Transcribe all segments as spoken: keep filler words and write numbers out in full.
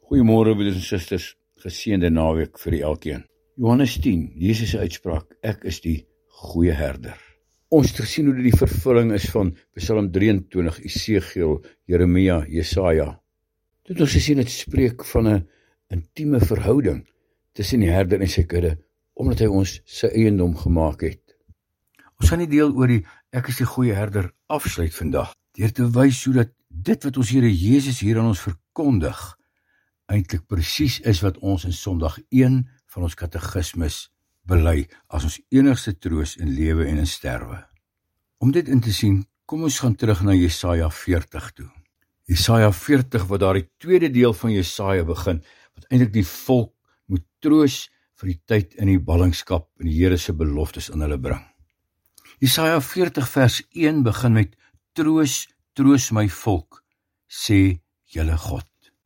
Goeiemôre broeders en susters, geseënde naweek vir die elkeen. Johannes tien, Jesus se uitspraak, ek is die goeie herder. Ons het gesien hoe dit die vervulling is van Psalm drieëntwintig, Esegiel, Jeremia, Jesaja. Dit ons gesien het spreek van 'n intieme verhouding tussen die herder en sy kudde, omdat hy ons sy eiendom gemaak het. Ons gaan die deel oor die ek is die goeie herder afsluit vandag, deur te wys hoe dat dit wat ons Here Jesus hier aan ons verkondig, eintlik presies is wat ons in Sondag een van ons katekismes bely as ons enigste troos in lewe en in sterwe. Om dit in te sien, kom ons gaan terug na Jesaja veertig toe. Jesaja veertig, wat daar die tweede deel van Jesaja begin, wat eintlik die volk moet troos vir die tyd in die ballingskap en die Here se beloftes aan hulle bring. Jesaja veertig vers een begin met troos, troos my volk, sê julle God.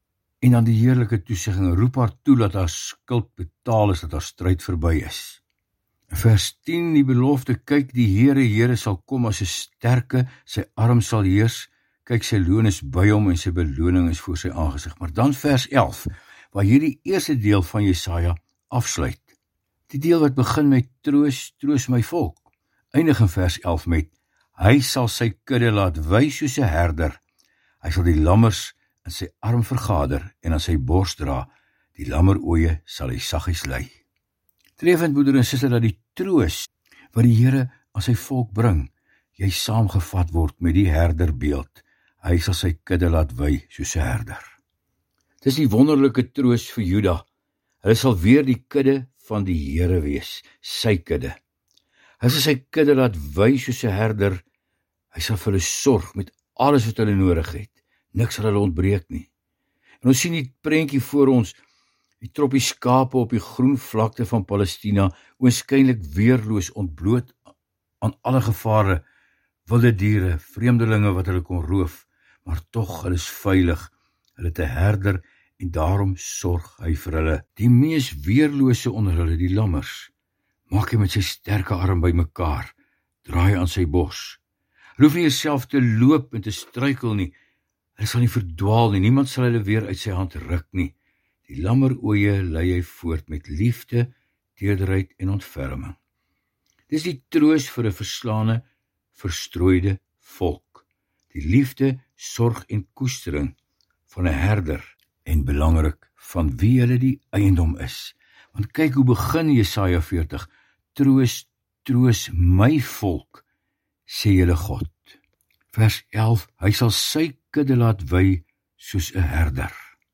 En dan die heerlike toesegging, roep haar toe dat haar skuld betaal is, dat haar stryd verby is. In vers tien, die belofte, kyk die Here, Here sal kom as 'n sterke, sy arm sal heers, kyk sy loon is by hom en sy beloning is voor sy aangesig. Maar dan vers elf, waar hierdie eerste deel van Jesaja afsluit. Die deel wat begin met troos, troos my volk, eindig in vers elf met, hy sal sy kudde laat wy soos 'n herder, hy sal die lammers in sy arm vergader en aan sy bors dra, die lammeroeie sal hy saggies lei. Treffend, broeder en suster, dat die troos wat die Here aan sy volk bring, jy saamgevat word met die herderbeeld, hy sal sy kudde laat wy soos 'n herder. Dis die wonderlike troos vir Juda, hulle sal weer die kudde van die Here wees, sy kudde. Hy sal sy kudde laat wy soos 'n herder, hy sal vir hulle sorg met alles wat hulle nodig het. Niks sal hulle ontbreek nie. En ons sien die prentjie voor ons, die troppie skape op die groen vlakte van Palestina, oënskynlik weerloos ontbloot aan alle gevare, wilde diere, vreemdelinge wat hulle kon roof, maar tog, hulle is veilig, hulle het 'n herder, en daarom sorg hy vir hulle. Die mees weerlose onder hulle, die lammers, maak hy met sy sterke arm by mekaar, draai aan sy bors. Hulle hoef nie jouself te loop en te struikel nie, hulle sal nie verdwaal nie, niemand sal hulle weer uit sy hand ruk nie. Die lammeroeie lei hy voort met liefde, teederheid en ontferming. Dis die troos vir 'n verslane, verstrooide volk. Die liefde, sorg en koestering van 'n herder, en belangrik, van wie hulle die eiendom is. Want kyk hoe begin Jesaja veertig, troos, troos my volk, sê julle God. Vers elf, hy sal sy kudde laat wy soos 'n herder.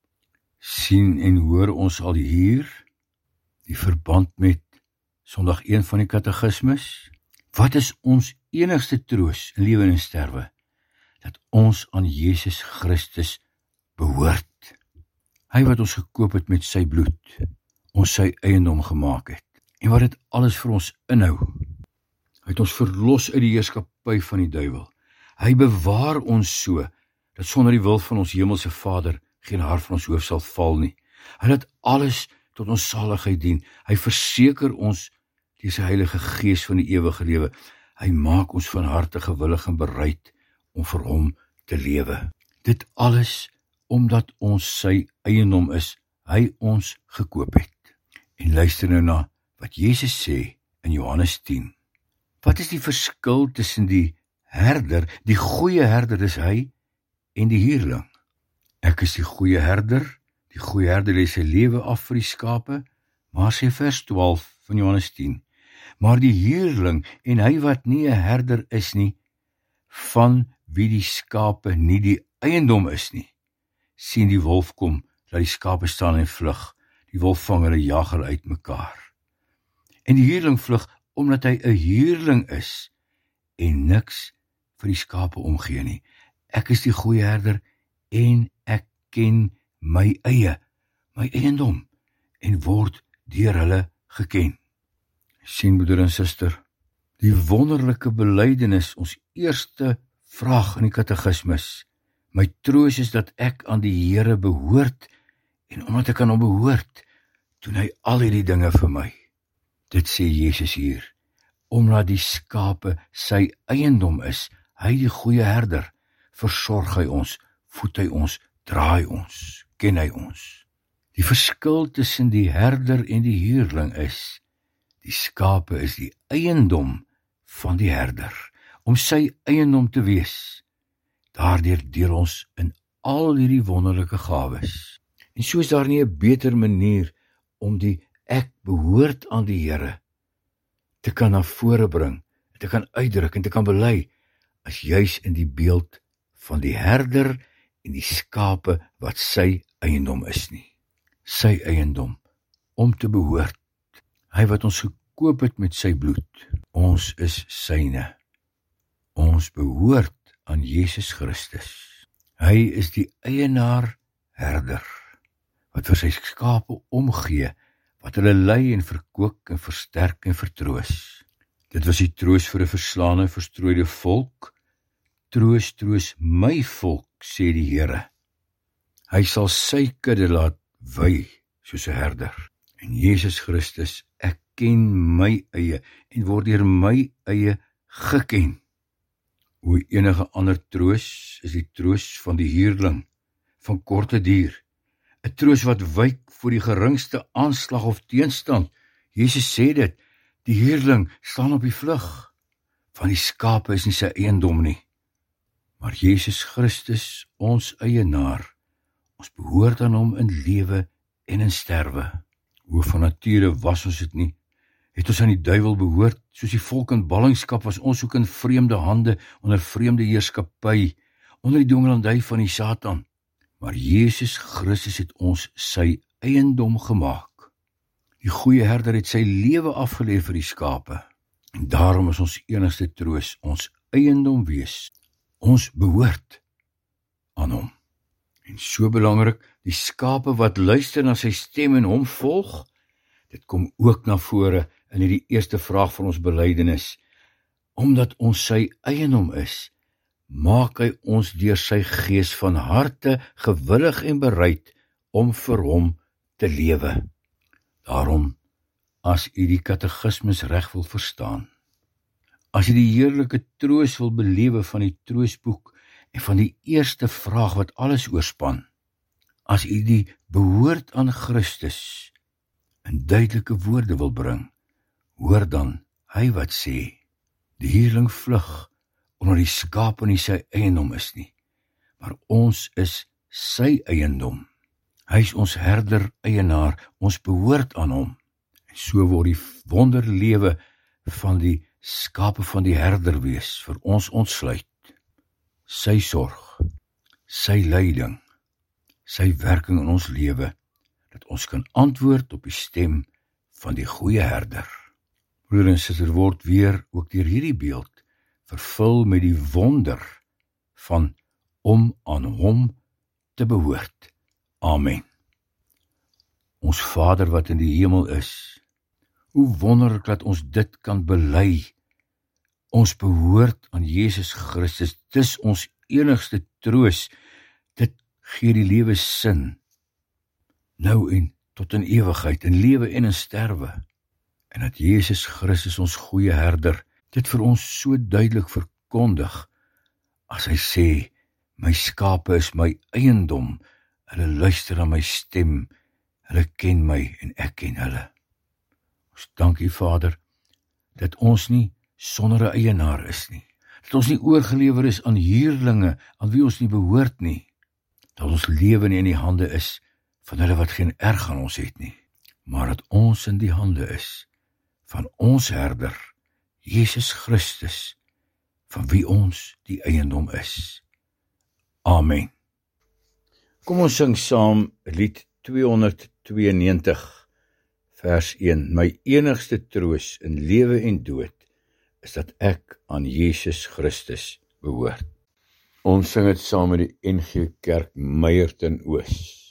Sien en hoor ons al hier die verband met Sondag een van die katekismes? Wat is ons enigste troos in lewe en sterwe? Dat ons aan Jesus Christus behoort. Hy wat ons gekoop het met sy bloed, ons sy eiendom gemaak het, en wat dit alles vir ons inhou. Hy het ons verlos uit die heerskappy van die duiwel. Hy bewaar ons so, dat sonder die wil van ons hemelse Vader geen haar van ons hoof sal val nie. Hy laat alles tot ons saligheid dien. Hy verseker ons deur sy Heilige Gees van die ewige lewe. Hy maak ons van harte gewillig en bereid om vir hom te lewe. Dit alles omdat ons sy eiendom is, hy ons gekoop het. En luister nou na wat Jesus sê in Johannes tien. Wat is die verskil tussen die herder, die goeie herder is hy, en die huurling? Ek is die goeie herder, die goeie herder lê sy lewe af vir die skape, maar sê vers twaalf van Johannes tien, maar die huurling, en hy wat nie 'n herder is nie, van wie die skape nie die eiendom is nie, sien die wolf kom, laat die skape staan en vlug, die wolf vang hulle, jaag hulle uit mekaar. En die huurling vlug, omdat hy 'n huurling is, en niks vir die skape omgee nie. Ek is die goeie herder, en ek ken my eie, my eiendom, en word deur hulle geken. Sien, broeder en suster, die wonderlike belydenis, ons eerste vraag in die katekismes, my troos is dat ek aan die Here behoort, en omdat ek aan hom behoort, doen hy al hierdie dinge vir my. Dit sê Jesus hier, omdat die skape sy eiendom is, hy die goeie herder, versorg hy ons, voed hy ons, draai ons, ken hy ons. Die verskil tussen die herder en die huurling is, die skape is die eiendom van die herder, om sy eiendom te wees. Daardeur deel ons in al hierdie wonderlike gawes. En so is daar nie 'n beter manier om die ek behoort aan die Here te kan na vore bring, te kan uitdruk en te kan bely, as juis in die beeld van die herder en die skape wat sy eiendom is nie. Sy eiendom, om te behoort. Hy wat ons gekoop het met sy bloed. Ons is syne. Ons behoort aan Jesus Christus. Hy is die eienaar herder, wat vir sy skape omgee, wat hulle lei en verkoop en versterk en vertroos. Dit was die troos vir 'n verslaane, verstrooide volk. Troos, troos my volk, sê die Here. Hy sal sy kudde laat wy, soos 'n herder. En Jesus Christus, ek ken my eie, en word deur my eie geken. Hoe enige ander troos is die troos van die huurling, van korte duur. 'n Troos wat wyk voor die geringste aanslag of teenstand. Jesus sê dit, die huurling staan op die vlug. Van die skape is nie sy eiendom nie. Maar Jesus Christus, ons eienaar, ons behoort aan hom in lewe en in sterwe. Hoe van nature was ons dit nie, het ons aan die duiwel behoort, soos die volk in ballingskap was ons ook in vreemde hande, onder vreemde heerskappy, onder die dwingelandy van die Satan. Maar Jesus Christus het ons sy eiendom gemaak. Die goeie herder het sy lewe afgelê vir die skape. En daarom is ons enigste troos, ons eiendom wees. Ons behoort aan hom. En so belangrik, die skape wat luister na sy stem en hom volg, dit kom ook na vore in hierdie eerste vraag van ons belydenis. Omdat ons sy eiendom is, maak hy ons deur sy gees van harte gewillig en bereid om vir hom te lewe. Daarom, as u die katekismes reg wil verstaan, as u die heerlike troos wil belewe van die troosboek en van die eerste vraag wat alles oorspan, as u die behoort aan Christus in duidelike woorde wil bring, hoor dan hy wat sê, die huurling vlug, omdat die skape nie sy eiendom is nie, maar ons is sy eiendom. Hy is ons herder eienaar, ons behoort aan hom. En so word die wonderlewe van die skape van die herder wees vir ons ontsluit. Sy sorg, sy leiding, sy werking in ons lewe, dat ons kan antwoord op die stem van die goeie herder. Broer en suster, word weer ook deur hierdie beeld vervul met die wonder van om aan hom te behoort. Amen. Ons Vader wat in die hemel is, hoe wonderlik dat ons dit kan bely. Ons behoort aan Jesus Christus, dis ons enigste troos, dit gee die lewe sin, nou en tot in ewigheid, in lewe en in sterwe. En dat Jesus Christus ons goeie herder, dit vir ons so duidelik verkondig, as hy sê, my skape is my eiendom, hulle luister aan my stem, hulle ken my en ek ken hulle. Ons dank U, Vader, dat ons nie sonder 'n eienaar is nie, dat ons nie oorgelewer is aan huurlinge, aan wie ons nie behoort nie, dat ons lewe nie in die hande is van hulle wat geen erg aan ons het nie, maar dat ons in die hande is van ons herder, Jesus Christus, van wie ons die eiendom is. Amen. Kom ons sing saam lied tweehonderdtweeënnegentig, vers een. My enigste troos in lewe en dood is dat ek aan Jesus Christus behoort. Ons sing dit saam met die N G Kerk Meyerton Oos.